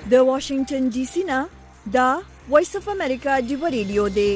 د واشنگټن ډي سي نه دا وایس اف امریکا دی ریډیو دی.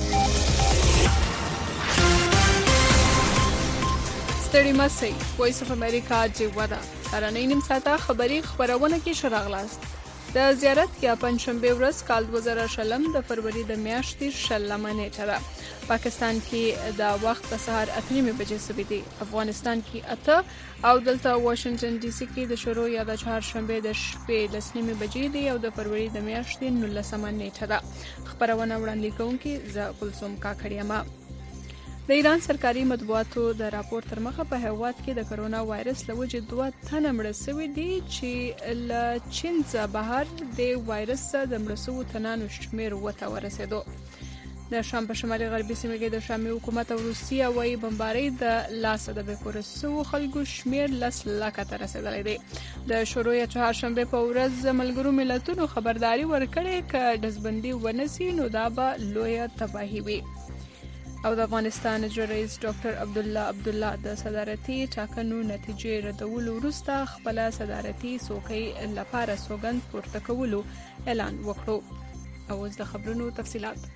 ستړي مسئ وایس اف امریکا دی ودا سرانه نیم ساعته خبری خبرونه کې شراغلاست. د زیارت یا پنځشنبه ورځ کال 2020 د فروری د میاشتې 16 نیټه ده. پاکستان کې د وخت د سهار 8:30 بجې سوي دي. افغانستان کې 8 او دلته واشنگټن ډي سي کې د شروع یا د چهارشنبه د شپې 10:30 بجې دي او د فروری د میاشتې 19 نیټه ده. خبرونه وړاندې کوونکي ز کلثوم کاکړیما. د ایران سرکاري مطبوعاتو د راپور تر مخه په هیواد کې د کرونا وایرس له وجې 2 تنه مړه شوي دي چې له چین څخه بهر د وایرس د مړه شوو تنانو شمېر وته ورسېدو. د شام په شمالي غربي سیمه کې د شامي حکومت او روسیه وايي بمبارۍ د لاسه د بیکورسو خلکو شمېر 10 لکه ته رسیدلی دی. د شروع یا چهارشنبه په ورځ ملګرو ملتونو خبرداري ورکړې ک دزبندي ونسي نو دا به لویه تباهي وي. او د افغانستان رئیس ډاکټر عبدالله د صدارتي ټاکنو نتیجې ردولو وروسته خپل صدارتي څوکۍ لپاره سوګند پورته کولو اعلان وکړو. او اوس د خبرونو تفصيلات.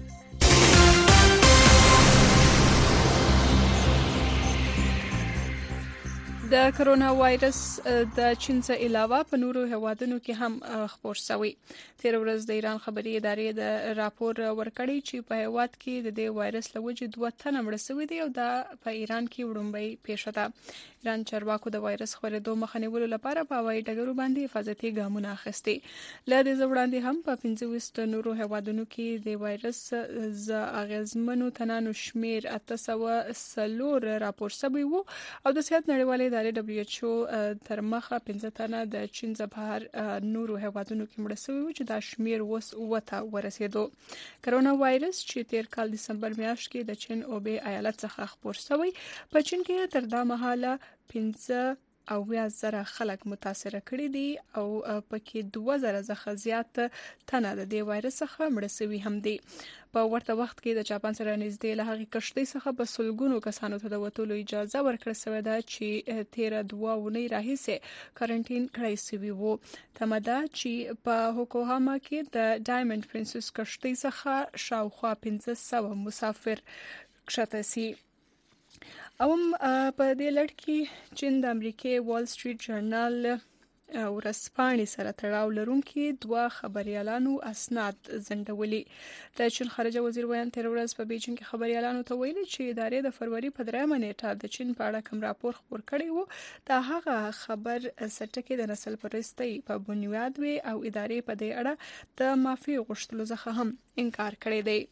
د کرونا وایرس د چین څخه علاوه په نورو هیوادونو کې هم خپور شوی. تیر ورځ د ایران خبري ادارې د راپور ورکړی چې په هیواد کې د دې وایرس له وجې 2 تنه مړه شوي دي او دا په ایران کې وړاندې پیښه ده. ایران چارواکو د وایرس خپرېدو مخه نیولو لپاره په هوایي ډګرو باندې حفاظتي ګامونه اخیستي. له دې وړاندې هم په 25 نورو هیوادونو کې د وایرس ز اغیزمنو تنانو شمیر 804 راپور شوی وو او د صحت نړیوالې WHO تر مخه 15 تنه د چین څخه بهر نورو هیوادونو کې مړه شوي وو چې دا شمیر اوس وته ورسېدو. کرونا وایرس چې تیر کال دسمبر میاشت کې د چین اوبې ایالت څخه خپور شوی په چین کې تر دا مهاله 15,000 خلک متاثر کړي دي او پکې 2000 څخه زیات تنه د دې وایرس څخه مړه شوي هم دي. په ورته وخت کې د جاپان سره نږدې له هغې کشتۍ څخه په سلګونو کسانو ته د وتلو اجازه ورکړل شوې ده چې 13 اونۍ راهیسې کارانتین کړی شوي وو. تمه ده چې په هوکوهاما کې د ډایمنډ پرنسس کشتۍ څخه شاوخوا 1500 مسافر کښته شي. او په دې لړ کې چین د امریکای وال سټریټ جرنال ورځپاڼې سره تړاو لرونکي 2 خبريالانو اسناد ځنډولي. د چین خارجه وزیر ویان تیر ورځ په بیجینګ کې خبريالانو ته ویلي چې ادارې د فروری په 3 نیټه د چین په اړه کوم راپور خپور کړی وو دا هغه خبر سټکي د نسل پرستی په بنیاد وي او ادارې په دې اړه د معافي غوښتلو څخه هم انکار کړی دی.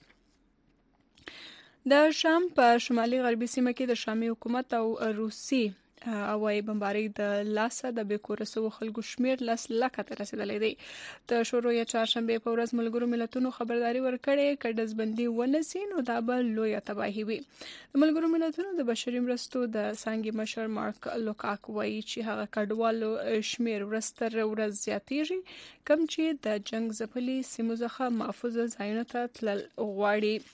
د شام په شمالي غربي سیمه کې د شامي حکومت او روسي هوایي بمبارۍ د لاسه د بیکورسو خلکو شمیر 10 لکه ته رسیدلی دی. د شروع یا چهارشنبه په ورځ ملګرو ملتونو خبرداري ورکړې ک دزبندي ونسي نو دا به لویه تباهي وي. د ملګرو ملتونو د بشري مرستو د څانګې مشر مارک لوکاک وایي چې هغه کډوالو شمیر ورستر ورځ زیاتېږي کوم چې د جنگ ځپلي سیمو څخه محفوظ ځایونو ته تلل غواړي.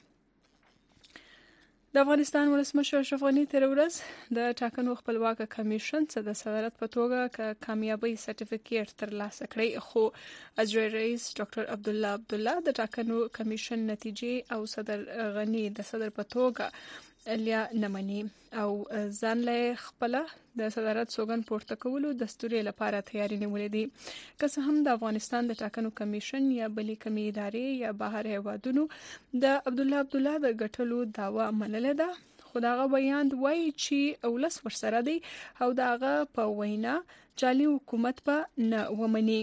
د افغانستان ولسمشر اشرف غني تیر ورځ د ټاکنو خپلواک کمیشن څخه د صدارت په توګه کامیابی سرټیفیکیټ ترلاسه کړی خو اجرای رئیس ډاکټر عبدالله د ټاکنو کمیشن نتیجې او صدر غني د صدر په توګه لیا نمنې او ځان له خپل د صدارت سوګند پورته کولو دستوري لپاره تیاری نیولې دي. که څه هم د افغانستان د ټاکنو کمیشن یا بلې کمی ادارې یا بهر هیوادونو د عبدالله د ګټلو داوا منلې ده خو داغه بیان وایي چې اولس ورسره دی او داغه په وینا جعلي حکومت په نه ومني.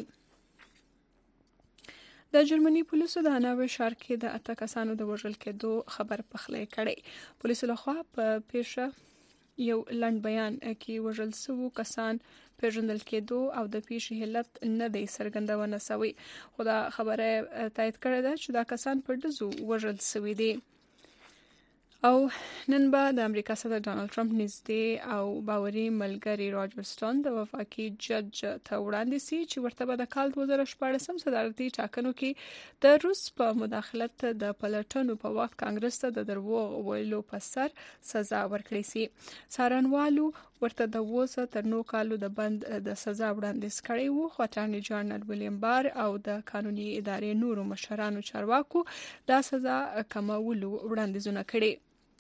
د جرمني پولیسو د هانوver ښار کې د 8 کسانو د وژل کېدو خبر پخلی کړی. پولیسو لخوا په پیښه یو لنډ بیان کې وژل شوو کسان پیژندل کېدو او د پیښې علت نه دی څرګندونه شوې خو دا خبره تایید کړې ده چې دا کسان په ډزو وژل شوي دي. او نن به د امریکا صدر ډانلډ ټرمپ نږدې او باوري ملګری راجر سټون د وفاقي جج ته وړاندې شي چې ورته به د کال 2014 صدارتي ټاکنو کې د روس په مداخلت د پلټنو په وخت کانګرس ته د دروغ ویلو په سر سزا ورکړي شي. څارنوالو ورته د 2 تر 9 کالو د بند د سزا وړاندیز کړی و، خو اټارنی جنرال ویلیام بار او د قانوني ادارې نورو مشرانو چارواکو دا سزا کمولو وړاندیزونه کړي.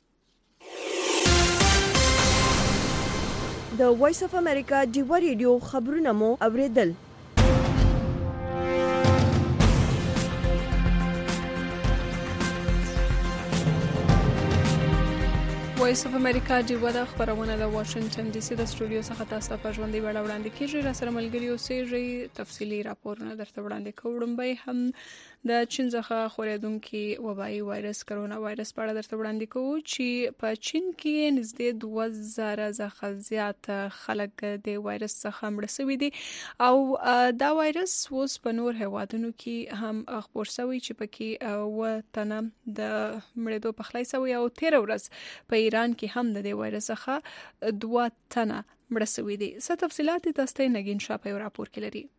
د وایس اف امریکا ډیوا ریډیو خبرونه مو اوریدل. وایس اف امریکا ډیوا د خبرونه د واشنگټن ډي سي د سټوډیو څخه تاسو ته په ژوندۍ بڼه وړاندې کیږي. را سره ملګري اوسئ. تفصیلي راپورونه درته وړاندې کوم. به هم د چین څخه خورېدونکي وبایي وایرس کرونا وایرس په اړه درته وړاندې کوو چې په چین کې نږدې 2000 څخه زیات خلک د وایرس څخه مړه شوي دي او دا وایرس اوس په نور هیوادونو کې هم خپور شوی چې پکې 9 تنه د مړېدو پخلی شوی او 13 ورځ په ایران کې هم د دې وایرس څخه 2 تنه مړه شوي دي. څه تفصیلات تاسو ته نګین شاه په راپور کې لري.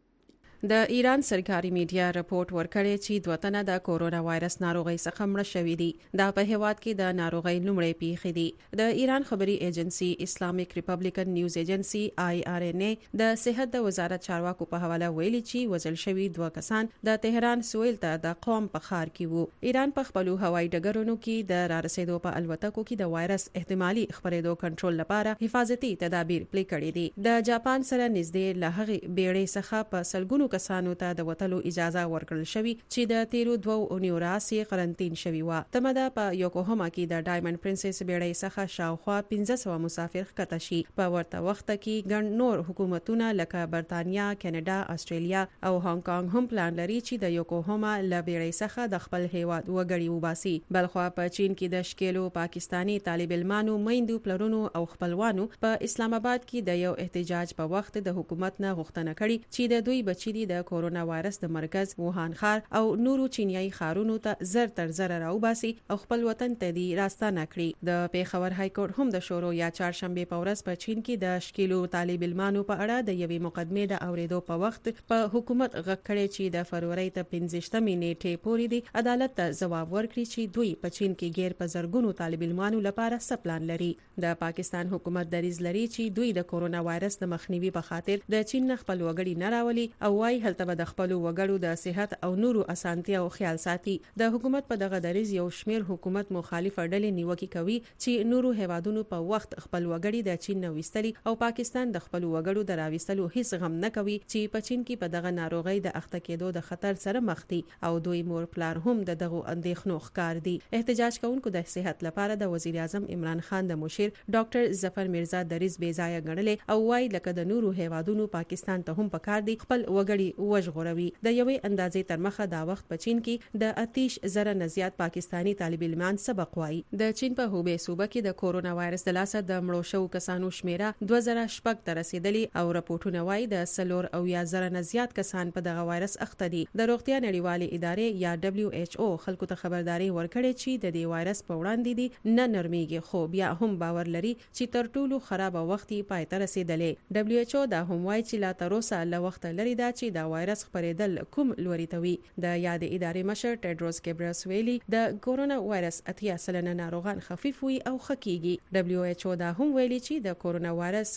د ایران سرکاري میډیا رپورت ورکړی چې 2 تنه د کورونا وایرس ناروغي څخه مړه شوي دي. دا په هیواد کې د ناروغي لومړی پیښې دي. د ایران خبري ایجنسی اسلامیک ریپبلیکن نیوز ایجنسی IRNA د صحت د وزارت چارواکو په حواله ویلي چې وژل شوي 2 کسان د تهران سویل ته د قوم په ښار کې وو. ایران په خپل هوایي ډګرونو کې د رارسېدو په الوتکو کې د وایرس احتمالي خپرېدو کنټرول لپاره حفاظتي تدابیر پلي کړي دي. د جاپان سره نږدې لهغه بیړۍ څخه په سلګونو کسانو ته د وتلو اجازه ورکړل شوې چې د تیرو 2 اونیو راځي قرنټین شوی و. تمدا په یوکوهاما کې د ډایمنډ پرنسس بیړۍ څخه شاوخوا 1500 مسافر ښکته شي. په ورته وخت کې ګڼ نور حکومتونه لکه برتانیا، کاناډا، استرالیا او هانګ کانګ هم پلان لري چې د یوکوهاما له بیړۍ څخه د خپل هیواد وګړي وباسي. بلخوا په چین کې د شکیلو پاکستانی طالب علمانو میندو پلرونو او خپلوانو په اسلام آباد کې د یو احتجاج په وخت د حکومت نه غوښتنه کړې چې د دوی بچی د کورونا وایرس د مرکز ووهان ښار او نورو چینیایي ښارونو ته زر تر زر راوباسي او خپل وطن ته دی راستانه کړي. د پیښور های کورټ هم د شورو یا چهارشنبه په ورځ په چین کې د شکیلو طالب علمانو په اړه د یوې مقدمې د اوریدو په وخت په حکومت غږ کړی چې د فروری ته 15مې نیټې پورې دی عدالت ته ځواب ورکړي چې دوی په چین کې غیر په زرګونو طالب علمانو لپاره سپلان لري. د پاکستان حکومت دریځ لري چې دوی د کورونا وایرس د مخنیوي په خاطر د چین نه خپل وګړي نه راولي او وايي هلته به د خپل وګړو د صحت او نورو اسانتیا او خیال ساتي. د حکومت په دغه دریځ یو شمیر حکومت مخالف ډلې نیوکه کوي چې نورو هیوادونو په وخت خپل وګړي د چین نه وستلي او پاکستان د خپل وګړو د راوستلو هیڅ غم نه کوي چې په چین کې په دغه ناروغي د اخته کېدو د خطر سره مخ دي او دوی مور پلار هم دغه اندېښنو ښکار دي. احتجاج کوونکو د صحت لپاره د وزیر اعظم عمران خان د مشیر ډاکټر ظفر مرزا دریځ بې ځای ګڼل او وايي لکه د نورو هیوادونو پاکستان ته هم پکار دي خپل وګړي وژغوري. د یوې اندازې تر مخه دا وخت په چین کې د 30,000 نه زیات پاکستانی طالب علمان سبق وایي. د چین په هوبې صوبه کې د کورونا وایرس د لاسه د مړو شوو کسانو شمیره 2006 ته رسیدلی او راپورټونه وایي د 4,000 نه زیات کسان په دغه وایرس اخته دي. د روغتیا نړیوالې ادارې یا WHO خلکو ته خبرداري ورکړې چې د دې وایرس په وړاندې دي نه نرميږي، خو بیا هم باور لري چې تر ټولو خراب وخت یې پای ته رسیدلی. WHO دا هم وایي چې لا تر اوسه له وخت لري دا چې دا وایرس خپرېدل کوم لوري ته وي. د یاد ادارې مشر ټیډروس ګیبریسس ویلي د کورونا وایرس 80% ناروغان خفیف وي او خکېږي. WHO دا هم ویلي چې د کورونا وایرس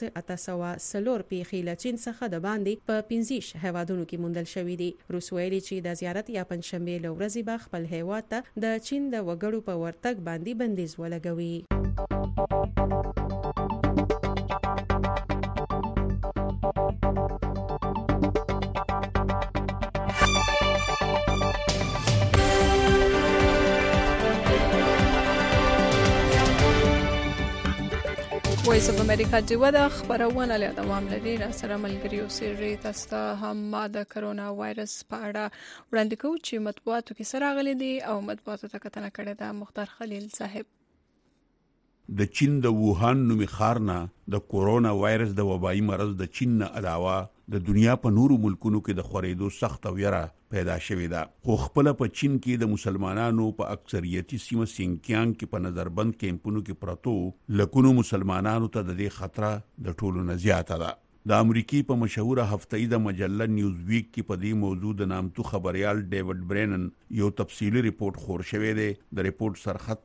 804 پیښې له چین څخه د باندې په 15 هیوادونو کې موندل شوې دي. روس ویلي چې د زیارت یا پنځشنبه له ورځې به خپل هیواد ته د چین د وګړو په ورتګ باندې بندیز ولګوي. وایس اف امریکا ډیوا د خبرونه له دوام لري. را سره ملګري اوسئ. تاسو ته هم د کرونا وایرس په اړه وړاندې کوو چې مطبوعاتو کې سره غلي دي او مطبوعاتو ته کتنه کړې ده مختار خلیل صاحب. د چین د ووهان نومي ښار نه د کورونا وایرس د وبایي مرض د چین نه علاوه د دنیا په نورو ملکونو کې د خورېدو سخت ویره پیدا شوې ده. خو خپل په چین کې د مسلمانانو په اکثریتي سیمه سینکیانګ کې په نظربند کیمپونو کې پرتو لکونو مسلمانانو ته د دې خطر د ټولو نه زیاته ده. د امریکای په مشهوره هفته‌ای د مجله نیوز ویک کې په دې موضوع د نامتو خبريال ډیوډ برینن یو تفصیلی ریپورت خور شوی دی. د ریپورت سرخط ته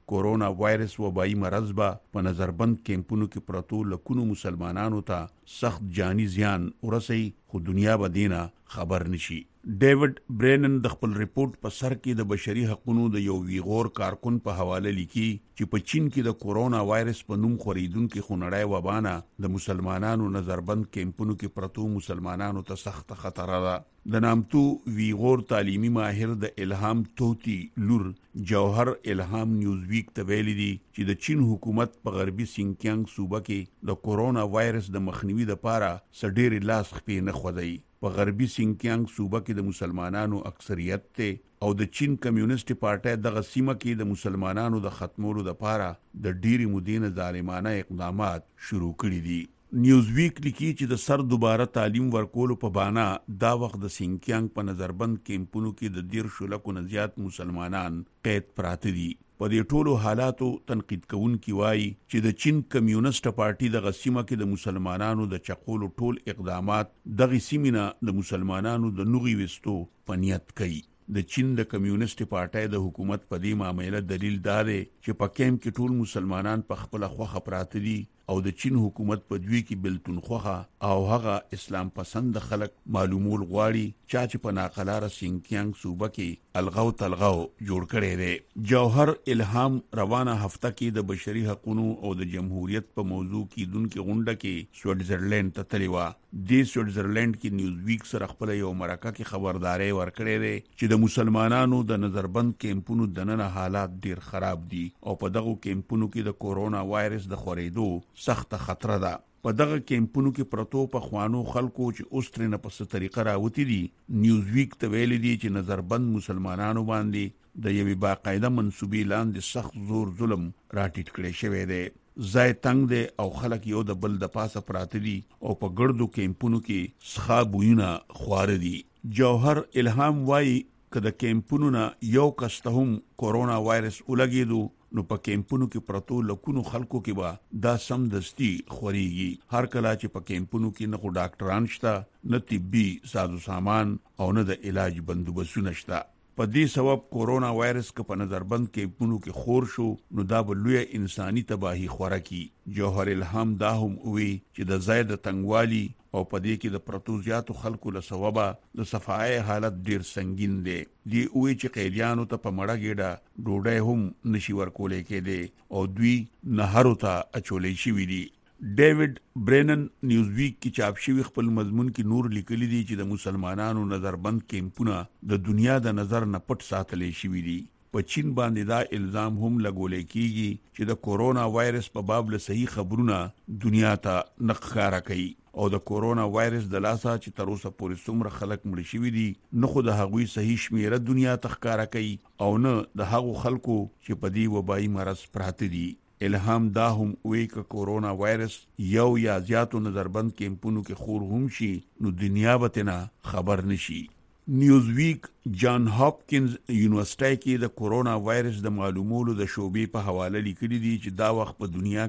کورونا وایرس وبایي مرض به په نظربند کیمپونو کې پرتو لکونو مسلمانانو ته سخت جانی زیان ورسي، خو دنیا به دینه خبر نشي. ډیوډ برینن د خپل ریپورت په سر کې د بشري حقوقو د یو ویغور کارکون په حواله لیکي چې په چین کې د کورونا وایرس په نوم خوريدونکو خونړی وبانه د مسلمانانو نظربند کیمپونو کې پرتو مسلمانانو ته سخت خطر ده. د نامتو ویغور تعلیمي ماهر د الهام توتی لور جوهر الهام نیوز ویک ته ویلي دي چې د چین حکومت په غربي سینکیانګ صوبه کې د کورونا وایرس د مخنیوي لپاره سډيري لاس خپې نه خوځي. په غربي سینکیانګ صوبه کې د مسلمانانو اکثریت ته او د چین کمیونست پارټي دغه سیمه کې د مسلمانانو د ختمولو لپاره د ډيري مدینه ظالمانه اقدامات شروع کړي دي. نیوز ویک لیکي چې د سر دوباره تعلیم ورکولو په بانا دا وخت د سینکیانګ په نظربند کیمپونو کې د 10 لکو نه زیات مسلمانان قید پراته دي. په دې ټولو حالاتو تنقید کوونکي وایي چې د چین کمیونست پارټي د غسیمه کې د مسلمانانو د چقولو ټول اقدامات دغه سیمینه د مسلمانانو د نوغي وستو پنیت کوي. د چین د کمیونست پارټي د حکومت په دې معاملې دلیل دا دی چې په کیمپ کې ټول مسلمانان په خپل خوخه پراته دي او د چین حکومت په دوی کې بلتون خوخه او هغه اسلام پسند خلک معلومول غواړي چې په ناقلاره سینکیانګ صوبه کې الغاو تلغاو جوړ کړي دي. جوهر الهام روانه هفته کې د بشري حقوقو او د جمهوریت په موضوع کې دونکو غونډه کې سوئټزرلند ته تللی و. د سوئټزرلند کې نیوز ویک سره خپل یو مرکه کې خبرداري ورکړې ده چې د مسلمانانو د نظربند کیمپونو دننه حالات ډیر خراب دي او په دغه کیمپونو کې د کورونا وایرس د خورېدو سخت خطر ده. په دغه کیمپونو کې پرتو په خوانو خلکو چې اوس ترنه په ست طریقه راوتی دي. نیوز ویک ته ویل دي چې نظربند مسلمانانو باندې د یوې باقاعده منسوبې لاندې سخت زور ظلم راټیټ کړی شوی دی. ځای تنگ دی او خلک یو د بل د پاسه پراته دي او په ګردو کیمپونو کې سخابویونه خوار دي. جوهر الهام وایي که د کیمپونو نه یو کس ته هم کورونا وایرس ولګېدو نو په کیمپونو کې پرتو لکونو خلکو کې به دا سم دستی خوريږي. هر کله چې په کیمپونو کې نه خو ډاکټران شته، نه طبي سازو سامان او نه د علاج بندوبستونه شته. په دې سبب کورونا وایرس که په نظربند کیمپونو کې خور شو نو دا به لوی انساني تباہی خوره کی. جوهر الهام دا هم وی چې د زائد تنگوالی او په دې کې د پرتو زیاتو خلکو له سببه د صفای حالت ډیر سنگین دی. دی وی چې قیدیانو ته په مړه ګډه ډوډۍ هم نشي ورکولې کېده او دوی نهرو ته اچولې شوی دي. ډیوډ برینن نیوز ویک کې چاپ شوی خپل مضمون کې نور لیکلی دی چې د مسلمانانو نظربند کیمپونه د دنیا د نظر نه پټ ساتلې شوی دي. په چین باندې دا الزام هم لګولې کیږي چې د کورونا وایرس په باب له صحیح خبرونه دنیا ته نخښاره کوي او د کورونا وایرس د لاسه چې تر اوسه پورې څومره خلک مړ شوي دي نه خو د هغوی صحیح شمیره دنیا ته ښکاره کوي او نه د هغو خلکو چې په دې وبایي مرض پراته دي. الهام دا هم وی که کورونا وایرس یو یا زیاتو نظربند کیمپونو کې خور هم شي نو دنیا به تنه خبر نشي. نیوز ویک جان هاپکینز یونیورسيټي کې د کورونا وایرس د معلومولو د شوبې په حواله لیکلي دي چې دا وخت په دنیا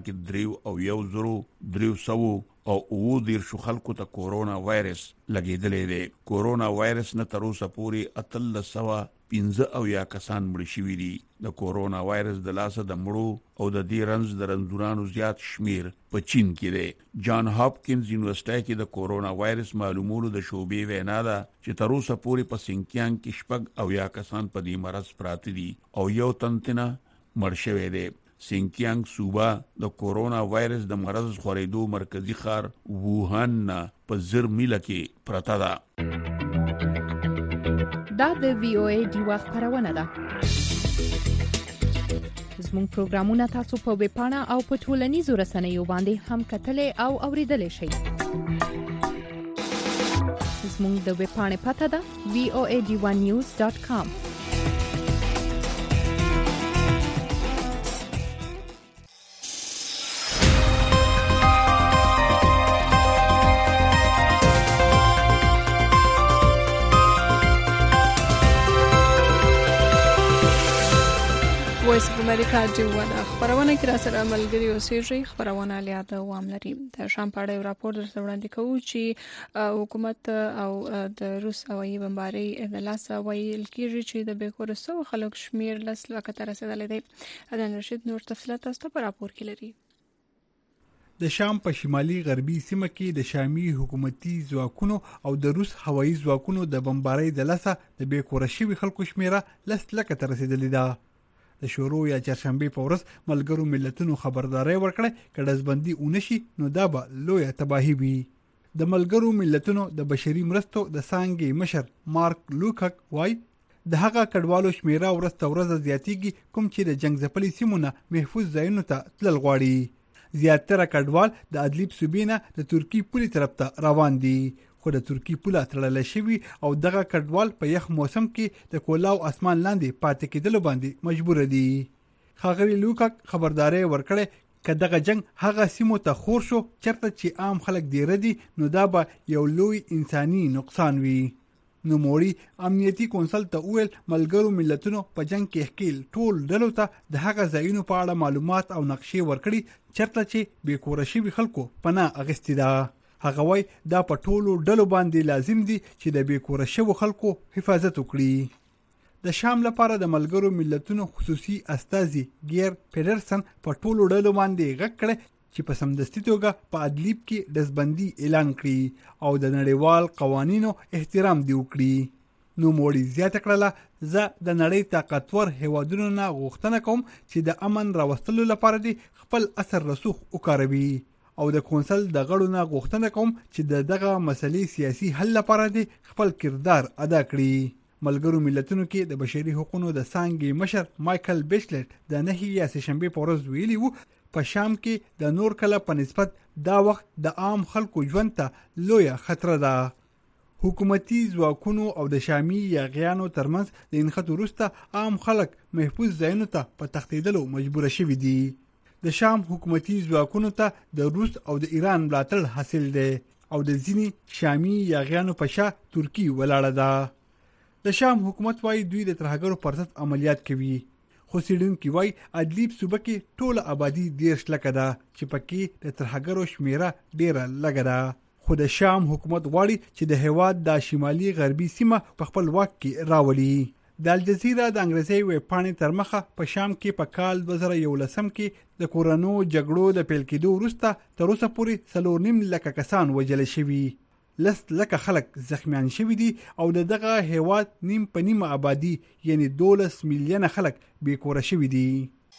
کې 3,300 خلکو ته کورونا وایرس لګیدلې دی. کورونا وایرس نه تر اوسه پورې 315 کسان مړ شوي دي. د کورونا وایرس د لاسه د مړو او د دې رنځ د رنځورانو زیات شمیر په چین کې دی. جان هاپکینز یونیورسيټي کې د کورونا وایرس معلومولو د شوبې وینا ده چې تر اوسه پورې په سینکیانګ کې 6 کسان په دې مرض پراته دي او یو تن تنه مړ شوی دی. سینکیانګ صوبه د کورونا وایرس د مرض خورېدو مرکزی ښار ووهان نه په 0 میله کې پرته ده. دا د VOA ډیوا خبرونه ده. زموږ پروګرامونه تاسو په ویب پاڼه او په ټولنیزو رسنیو باندې هم کتلې او اوریدلې شئ. زموږ د ویب پاڼې پته ده voadivanews.com. وایس اف امریکا جوړه خبرونه کې را سره ملګری اوسېږي. خبرونه لیاد وام لري. د شام په اړه راپور درته وړاندې کوو چې حکومت او د روس هوایي بمبارۍ د لاسه ویل کېږي چې د بېکوره سوو خلکو شمېر 10 لکو ته رسېدلی دی. عدنان رشید نور تفصیلات تاسو ته په راپور کې لري. د شام په شمالي غربي سیمه کې د شامي حکومتي ځواکونو او د روس هوایي ځواکونو د بمبارۍ د لاسه د بېکوره شوي خلکو شمېره 10 لکو ته رسېدلې ده. د شروع یا چهارشنبې په ورځ ملګرو ملتونو خبرداري ورکړه که ډزبندي ونشي نو دا به لویه تباهي وي. د ملګرو ملتونو د بشري مرستو د څانګې مشر مارک لوکک وایي د هغه کډوالو شمېره ورځ تر ورځه زیاتېږي کوم چې د جنګ ځپلي سیمو نه محفوظ ځایونو ته تلل غواړي. زیاتره کډوال د ادلیب صوبې نه د ترکي پولې طرف ته روان دي خو د ترکي پوله تړل شوی او دغه کډوال په یخ موسم کې د کولاو اسمان لاندې پاتې کېدل باندې مجبور دي. ښاغلي لوکک خبرداري ورکړه که دغه جنگ هغه سیمو ته خور شو چرته چې عام خلک ډیر دي نو دا به یو لوی انساني نقصان وي. نوموړي امنیتي کونسل ته وویل ملګرو ملتونو په جنگ کې ښکیل ټول ډلو ته د هغه ځایونو په اړه معلومات او نقشې ورکړي چرته چې بېکوره شوي خلکو پناه اخیستې ده. هغه وای دا په ټولو ډلو باندې لازم دي چې د بېکوره شوو خلکو حفاظت وکړي. د شام لپاره د ملګرو ملتونو خصوصي استازي ګیر پیډرسن په ټولو ډلو باندې غږ کړی چې په سمدستي توګه په ادلیب کې ډزبندي اعلان کړي او د نړیوال قوانینو احترام دی وکړي. نو موړي زیاته کړله زه د نړۍ طاقتور هیوادونو نه غوښتنه کوم چې د امن راوستلو لپاره دي خپل اثر رسوخ وکاروي او د کونسل د غړو نه غوښتنه کوم چې دغه مسلې سیاسي حل لپاره دي خپل کردار ادا کړي. ملګرو ملتونو کې د بشري حقوقو د څانګې مشر مایکل بیچلټ د 9 یا سهشنبې په ورځ ویلي وو په شام کې د نور کله په نسبت دا وخت د عام خلکو ژوند ته لویه خطر ده. حکومتي ځواکونو او د شامي یاغیانو ترمنځ د انخته وروسته عام خلک محفوظ ځایونو ته په تښتېدلو مجبور شوي دي. د شام حکومتي ځواکونو ته د روس او د ایران ملاتړ حاصل دی او د ځینې شامي یاغیانو په شا ترکی ولاړه ده. د شام حکومت وايي دوی د ترهګرو پر ضد عملیات کوي خو څېړونکي وايي ادلیب صوبه کې ټوله آبادي 10 لکه ده چې پکې د ترهګرو شمېره ډیره لږه ده. خو د شام حکومت غواړي چې د هیواد د شمالي غربي سیمه په خپل واک کې راولي. د الجزیره د انګریزي ویبپاڼې تر مخه په شام کې په کال 2011 کې د کورونو جګړو د پیل کېدو وروسته تر اوسه پورې 4.5 لکه کسان وژل شوي 10 لکه خلک زخمیان شوي دي او دغه هیواد نیم په نیمه آبادي یعنی 12 میلیونه خلک بېکوره شوي دي.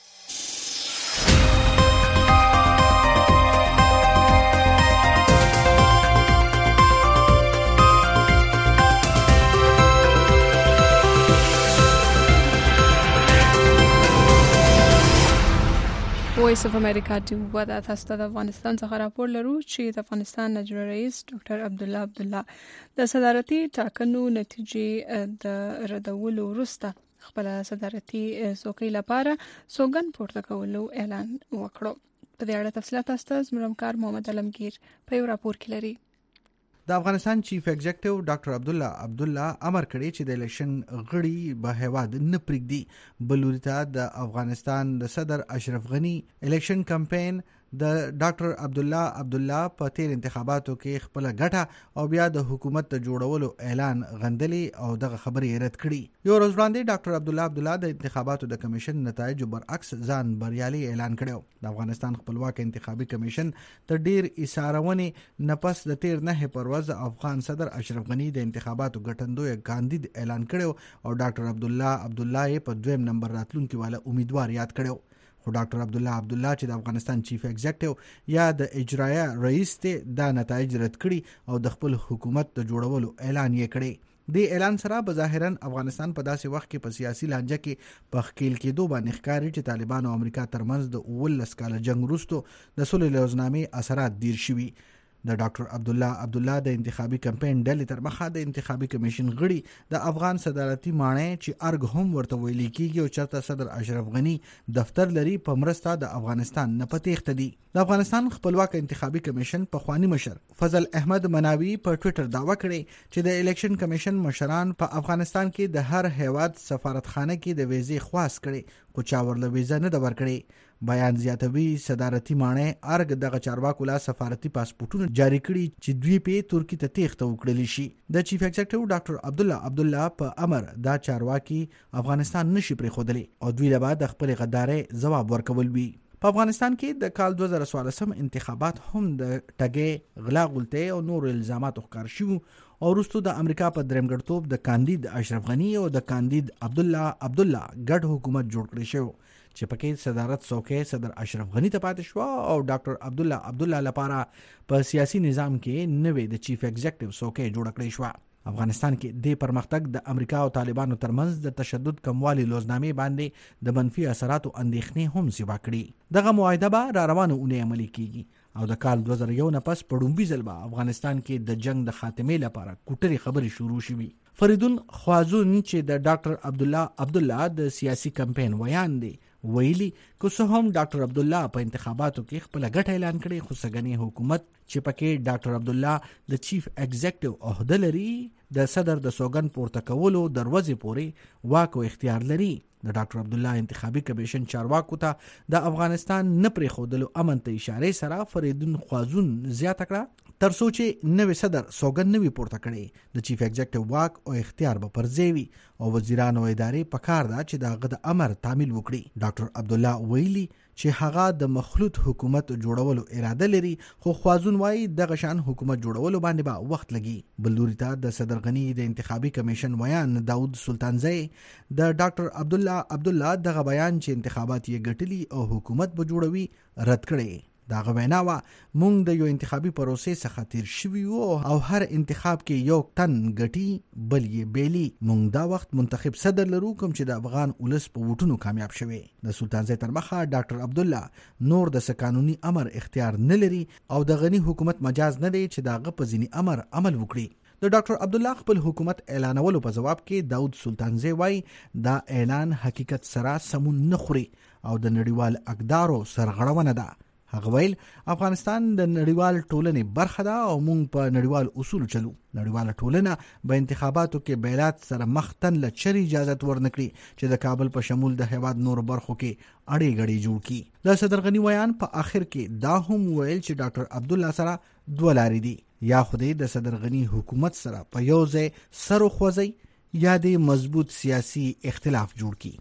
وایس اف امریکا جوړه د تاسو د افغانستان څخه راپور لرو چې د افغانستان نجر رئیس ډاکټر عبدالله د صدارتي ټاکنو نتیجې د ردولو وروسته خپل صدارتي څوکۍ لپاره سوګند پورته کولو اعلان وکړو. په دې اړه تفصیلات تاسو زموږ همکار محمد علمگیر په یو راپور کې لري. د افغانستان چیف ایگزیکټیو ډاکټر عبدالله امر کړی چې د الیکشن غړي به هیواد نه پرېږدي. بل ورته د افغانستان د صدر اشرف غنی الیکشن کمپاین د ډاکټر عبدالله په تیر انتخاباتو کې خپل ګټه او بیا د حکومت د جوړولو اعلان غندلی او دغه خبرې رد کړي. یو ورځ وړاندې ډاکټر عبدالله د انتخاباتو د کمیشن نتایج برعکس ځان بریالي اعلان کړو. د افغانستان خپلواک انتخابي کمیشن د ډیر ایثارونې نفس د تیر نه پر ورځ افغان صدر اشرف غنی د انتخاباتو ګټندوی کاندید اعلان کړو او ډاکټر عبدالله په 2 نمبر راتلونکي والا امیدوار یاد کړو. خو ډاکټر عبدالله چې د افغانستان چیف ایگزیکټیو یا د اجرایه رئیس ته دا نتایج رد کړي او د خپل حکومت د جوړولو اعلان یې کړی. د اعلان سره بظاهرا افغانستان په داسې وخت کې په سیاسي لانجه کې په ښکیل کېدو باندې ښکاري چې طالبان او امریکا ترمنځ د 19 کاله جنگ وروسته د صلح لوزنامې اثرات دیر شوي. د ډاکټر عبدالله د انتخابي کمپاین ډلې تر مخه د انتخابي کمیشن غړي د افغان صدارتي ماڼۍ چې ارګ هم ورته ویل کیږي او چرته صدر اشرف غنی دفتر لري په مرسته د افغانستان نه پتیخته دي. د افغانستان خپلواک انتخابي کمیشن په خوانی مشر فضل احمد مناوي په ټوئیټر دعوه کړې چې د الیکشن کمیشن مشران په افغانستان کې د هر هیواد سفارتخانه کې د ویزې خواست کړي خو چا ورله ویزه نه ده ورکړې. بیان زیاتوي صدارتي ماڼۍ ارګ دغه چارواکو لا سفارتي پاسپورتونه جاری کړي چې دوی په ترکی ته تیښته وکړلی شي. د چیف ایگزیکټیو ډاکټر عبدالله په امر دا چارواکي افغانستان نشي پرېښودلی او دوی له بعد خپل غدارۍ ځواب ورکول وي. په افغانستان کې د کال 2014 انتخابات هم د ټګۍ غلا غلطۍ او نور الزامات ښکار شوي او وروسته د امریکا په درېمګړتوب د کاندید اشرف غنی او د کاندید عبدالله ګډ حکومت جوړ کړی شو چې پکې صدارت څوکۍ صدر اشرف غنی ته پاتې شو او ډاکټر عبدالله لپاره په سیاسي نظام کې نوې د چیف ایگزیکټیو څوکۍ جوړ کړی شو. افغانستان کې د پرمختګ د امریکا او طالبانو ترمنځ د تشدد کموالي لوزنامې باندې د منفي اثراتو اندېښنې هم سیوا کړي. دغه معاهده به را روانه اونۍ عملي کیږي او د کال 2001 نه پس په ډومبي ځل به افغانستان کې د جنگ د خاتمې لپاره کوټري خبرې شروع شوي. فریدون خوازون چې د ډاکټر عبدالله د سیاسي کمپاین ویان دی ویلي که څه هم ډاکټر عبدالله په انتخاباتو کې خپل ګټه اعلان کړي خو سګنی حکومت چې پکې ډاکټر عبدالله د چیف ایگزیکټیو عہده لري د صدر د سوګن پورته کولو دروازې پورې واک او اختیار لري. د ډاکټر عبدالله انتخابي کمیشن چارواکو ته د افغانستان نه پرېښودلو امن ته اشاره سره فریدون خوازون زیاته کړه تر څو چې نوې صدر سوګن نوي پورته کړي د چیف ایگزیکټیو واک او اختیار به پر ځای وي او وزیران او ادارې پکار ده چې د هغه د امر تعمیل وکړي. ډاکټر عبدالله ویلي چې هغه د مخلوط حکومت جوړولو اراده لري خو خوازون وايي دغه شان حکومت جوړولو باندې به وخت لګي. بل لوري ته د صدر غنی د انتخابي کمیشن ویان داود سلطانزی د ډاکټر عبدالله دغه بیان چې انتخابات یې ګټلي او حکومت به جوړوي رد کړي. دغه وینا وا مونږ د یو انتخابي پروسې څخه تیر شوي او هر انتخاب کې یو تن ګټي بل یې بیلی. مونږ دا وخت منتخب صدر لرو کوم چې د افغان ولس په ووټونو کامیاب شوی. د سلطانزی تر مخه ډاکټر عبدالله نور د قانوني امر اختیار نه لري او د غنی حکومت مجاز نه دی چې دغه په ځینی امر عمل وکړي. د ډاکټر عبدالله خپل حکومت اعلانولو په جواب کې داود سلطانزی وای دا اعلان حقیقت سره سمون نه خوري او د نړیوال اقدارو سرغړونه ده. هغه ویل افغانستان د نړیوال ټولنې برخه ده او موږ په نړیوال اصول چلو. نړیواله ټولنه به انتخاباتو کې بیلات سره مختن له چری اجازه ورنکړي چې د کابل په شمول د هیواد نور برخو کې اړې غړې جوړ کړي. د صدر غنی ویان په آخر کې دا هم ویل چې ډاکټر عبدالله سره دوه لارې دي یا خدای د صدر غنی حکومت سره په یو ځای سر خوځي یا د مضبوط سیاسي اختلاف جوړ کړي.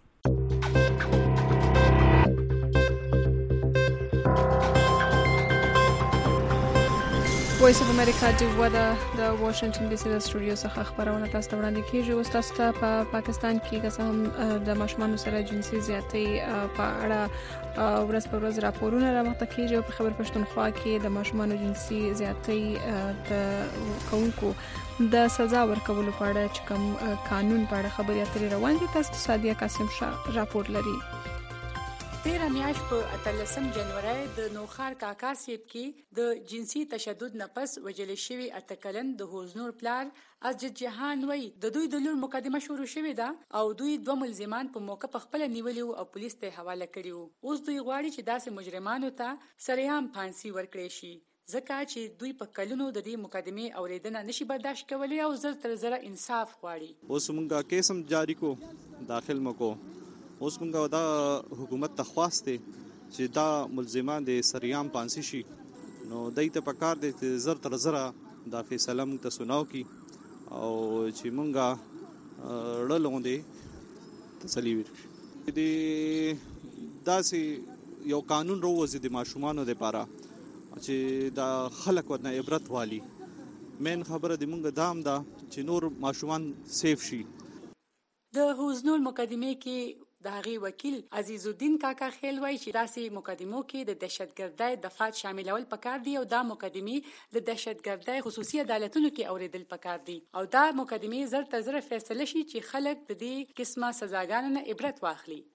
وایس اف امریکا جوړه د واشنگټن ډي سي د سټوډیو څخه خبرونه تاسو ته وړاندې کیږي. او تاسو ته په پاکستان کې قسم د ماشومان سره جنسي زیاتې په اړه ورځ په ورځ راپورونه راوخته کیږي. په خبر پښتونخوا کې د ماشومان جنسي زیاتې د کوونکو د سزا ورکولو په اړه چې کوم قانون په اړه خبرې اترې روان دي. تاسو سادیه قاسم شاه راپور لري. 13 میاشت په 18 جنوري د نوخار کاکا سیب کې د جنسي تشدد نه پس وجل شوی اتکلن د حوزنور پلار ازجد جهان وای د دوی د لور مقدمه شروع شوې ده او دوی دوه ملزمان په موقع په خپل نیولې او پولیس ته حواله کړیو. اوس دوی غواړي چې داسې مجرمانو ته سریعام پانسي ورکړي شي ځکه چې دوی په کلونو د دې مقدمه اوریدنه نشي برداشت کولی او زر تر زر انصاف غواړي. اوس موږ کیسم جاری کو داخل مکو اوس موږ دا حکومت ته خواسته چې دا ملزمان د سریام پانسی شي نو دای ته پکار دي چې زر تر زر دا فیصله موږ ته سناو کی او چې موږ ړلوندې تسلی ورکړي. دې داسې یو قانون روزي د ماشومانو لپاره چې دا خلک ورنه عبرت والی. مین خبره د موږ دام دا چې نور ماشومان سیف شي. د حوزنور مقدمه کې د هغې وکیل عزیز الدین کاکا خیل وایي چې داسې مقدمو کې د دهشتګردۍ دفعات شاملول پکار دي او دا مقدمې د دهشتګردۍ خصوصي عدالتونو کې اوریدل پکار دي او دا مقدمې زر تر زر فیصله شي چې خلک د دې قسمه سزاګانو نه عبرت واخلي.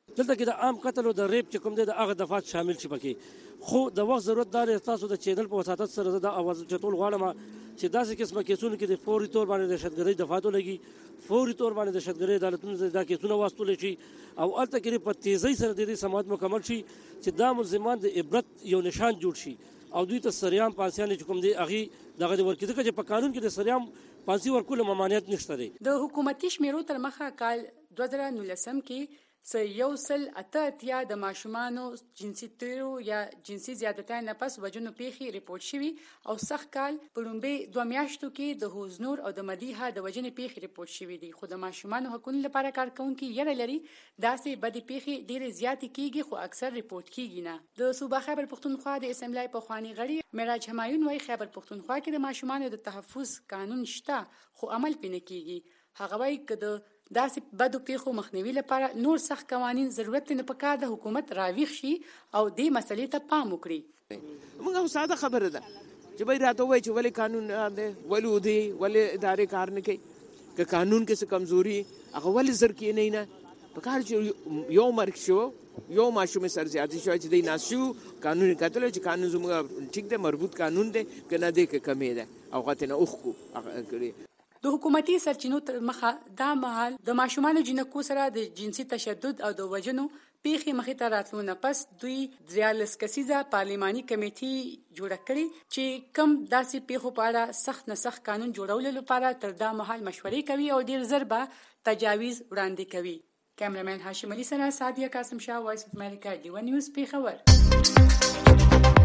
دلته کې د عام قتل او د ریپ چې کوم دی د هغه دفعات شامل شي پکې، خو د وخت ضرورت دا دی تاسو د چینل په وساتت سره د اواز چتول غواړم چې داسې قسمه کیسونو کې د فوري طور باندې د دهشتګردۍ دفعاتو لګي، فوري طور باندې د دهشتګردۍ عدالتونو دا کیسونه واستول شي او هلته کې په تیزۍ سره د دې سماعت مکمل شي چې دا ملزمان د عبرت یو نشان جوړ شي او دوی ته سریام پانسیان چې کوم دی هغې دغه ورکړي، ځکه چې په قانون کې د سریام پانسي ورکولو ممانعت نشته دی. د حکومتي شمیرو تر مخه کال 2019 کې 188 د ماشومانو جنسي تیرو یا جنسي زیادتۍ نه پس وجنو پیښې ریپورت شوي او سخت کال په لومړۍ 2 میاشتو کې د حوزنور او د مدیحه د وجنې پیښې ریپورت شوي دي. خو د ماشومانو حقوقو لپاره کارکونکي یره لري داسې بدې پیښې ډېرې زیاتې کیږي خو اکثر ریپورت کیږي نه. د صوبه خیبر پښتونخوا د اسمبلی پخوانی غړي معراج همایون وايي خیبر پښتونخوا کې د ماشومانو د تحفظ قانون شته خو عمل پې نه کیږي. هغه وايي که د داسې بدو پیښو مخنیوي لپاره نور سخت قوانین ضرورت نه پکار د حکومت راویښ شي او دې مسلې ته پام وکړي. موږ ساده خبره ده چې به راته وایي چې ولې قانون دی ولې ادارې کار نه کوي، که قانون کې څه کمزوري هغه ولې زر کې نه پکار چې یو مرګ شو یو ماشوم سر زیاتې شو چې دی ناس شو قانون کتل چې قانون زموږ ټیک دی مربوط قانون دی که نه دی که کمې ده او غته نه اوخ کو. د حکومتي سرچینو تر مخه دا مهال د ماشومانو جنکو سره د جنسي تشدد او د وجنو پیښې مخې ته راتلو نه پس دوی 43 کسیزه پارلماني کمیټي جوړه کړې چې کم داسې پیښو په اړه سخت نه سخت قانون جوړولو لپاره تر دا مهال مشورې کوي او ډیر زر به تجاویز وړاندې کوي. کیمرمن هاشم علي سره سادیه قاسم شاه، وایس اف امریکا، ډیو نیوز پیښور.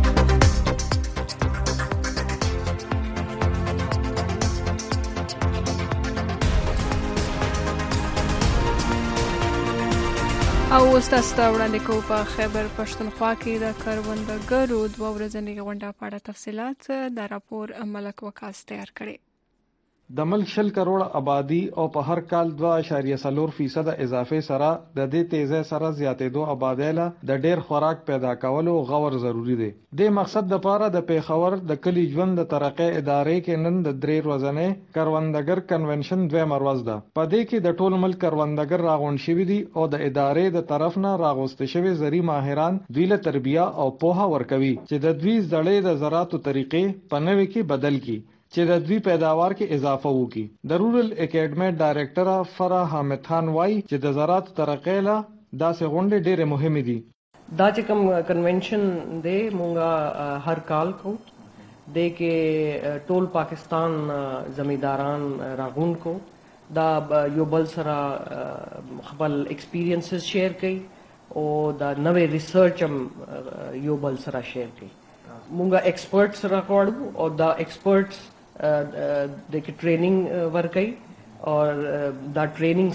او تاسو ته وړاندې کوو په خیبر پښتونخوا کې د کروندګرو 2 ورځنۍ غونډه په اړه تفصیلات. دا راپور ملک وکاس تیار کړی. د ملک 10 کروڑ آبادی او په هر کال 2.4% اضافه سره د دې تیزه سره زیاتېدو آبادی له د ډیر خوراک پیدا کولو غور ضروری دی. د مقصد د پاره د پیښور د کلی ژوند د ترقې ادارې کې نن د 3 ورځنۍ کروندګر کنونشن 2 ورځ ده. په دې کې د ټول ملک کروندګر راغون شوي دي او د ادارې د طرف نه راغوستل شوي زری ماهران دوی له تربیه او پوهه ورکوي چې د دوی زړې د زراعتو طریقې په نوې کې بدل کی چې د دوی پیداوار کې اضافه وکړي. د رورل اکیډمي ډایریکټر فرح حامد خان وایي چې د زراعت ترقې له داسې غونډې ډېرې مهمې دي. دا چې کوم کنونشن دی مونږه هر کال کو د کې ټول پاکستان زمینداران راغون کو دا یو بل سره خپل ایکسپیرینسز شیر کړي او دا نوې ریسرچ هم یو بل سره شیر کړي. مونږه ایکسپرټس راغواړو او دا ایکسپرټس د کې ټریننګ ورکړي او دا ټریننګ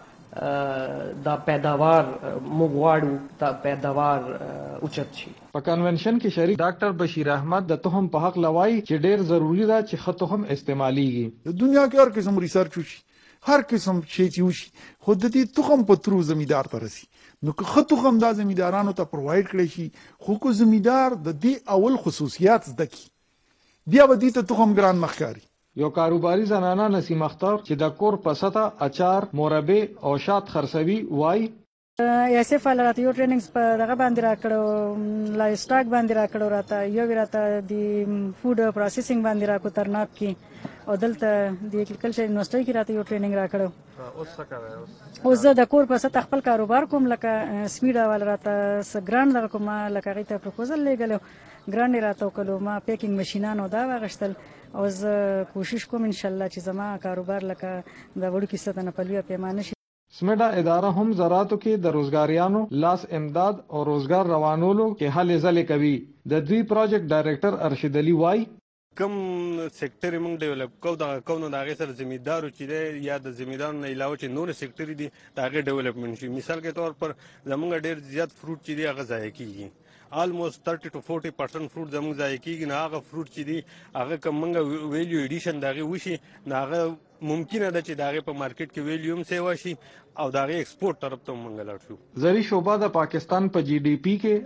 سره دا پیداوار مغواړو دا پیداوار اوچت شي. په کنونشن کې شریک ډاکټر بشیر احمد د تخم په حق لوای چې ډیر ضروری ده چې خط تخم استعماليږي. د دنیا کې هر قسم ریسرچ وشي هر قسم شی چې وشي خو د دې تخم په ترو زمیدار ته رسی نو که خط تخم دا زمیدارانو ته پرووایډ کړي شي خو کو زمیدار د دې اول خصوصیات زده کی بیا به دې ته تخم ګران مخکاري. یو کاروباري زنانه نسیم اختر چې د کور په سطح اچار مربع او شات خرڅوي وای یاسف راته یو ټریننګز په دغه باندې راکړو لایف سټاک باندې راکړو راته یو راته د فود پروسیسینګ باندې راکو ترناک کې او دلته د اګریکلچر یونیورسيټي کې راته یو ټریننګ راکړو. اوس څه کوي؟ اوس زه د کور په سطح خپل کاروبار کوم لکه سپیډا ول راته سګران دغه کوم لکه غي ته پروپوزل لګلو ګرانډ راته وکړو ما پیکینګ ماشينانو دا واغشتل او زه کوشش کوم ان شاء الله چې زما کاروبار لکه د وړو کې ستنه په لوی پیمانه شي. سمیډا اداره هم زراعتو کې د روزګاریانو لاس امداد او روزګار روانولو کې هلې ځلې کوي. د دوی پروجیکټ ډایریکټر ارشد علي وای کم سېکټر موږ ډیولپ کوو د کوونو د هغې سره زمیندارو چې دی یا د زمیندارو نه علاوه چې نور سېکټر دي د هغې ډیولپمنټ شي. مثال کے طور پر زموږ ډېر زیات فروټ چې دی هغه ضایع کېږي. آلموست 30 to 40% فروټ زموږ ضایع کېږي. نه هغه فروټ چې دي هغه که موږ ویلیو ایډیشن د هغې وشي نو هغه ممکنه ده چې داغه په مارکیټ کې ویلیوم سیوا شي او داغه ایکسپورټ طرف ته مونږ لاړ شو. زری شعبه د پاکستان په جی ډی پی کې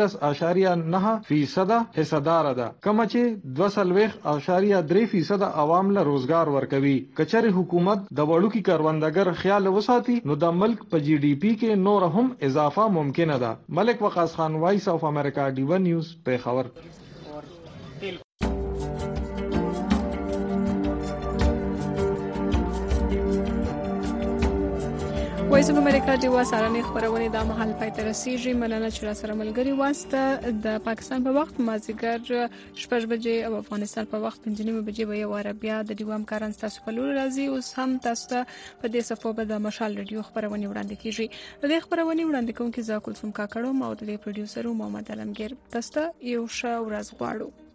13.9% حصدار ده، کوم چې 2.3% عوام له روزګار ورکوي. کچره حکومت د وړوکی کاروندګر خیال وساتي نو د ملک په جی ډی پی کې نور هم اضافه ممکنه ده. ملک وقاص خان، وایس اف امریکا، ډیون نیوز، پیښور. وایس اف امریکا ډیوا سارنې خبرونه د محل پای ته رسیږي. مننه چې را سره ملګری واسطه. د پاکستان په وخت مازیګر 6 بجې او افغانستان په وخت 5 بجې به یو عربیا د ډیوام کارن تاسو په لور راځي. اوس هم تاسو ته په دې صفو به د مشال رادیو خبرونه وړاندې کیږي. د خبرونه وړاندې کوونکی زاکل سم کاکړو او د پروډوسر محمد علمگیر. تاسو ته یو ښه ورځ غواړو.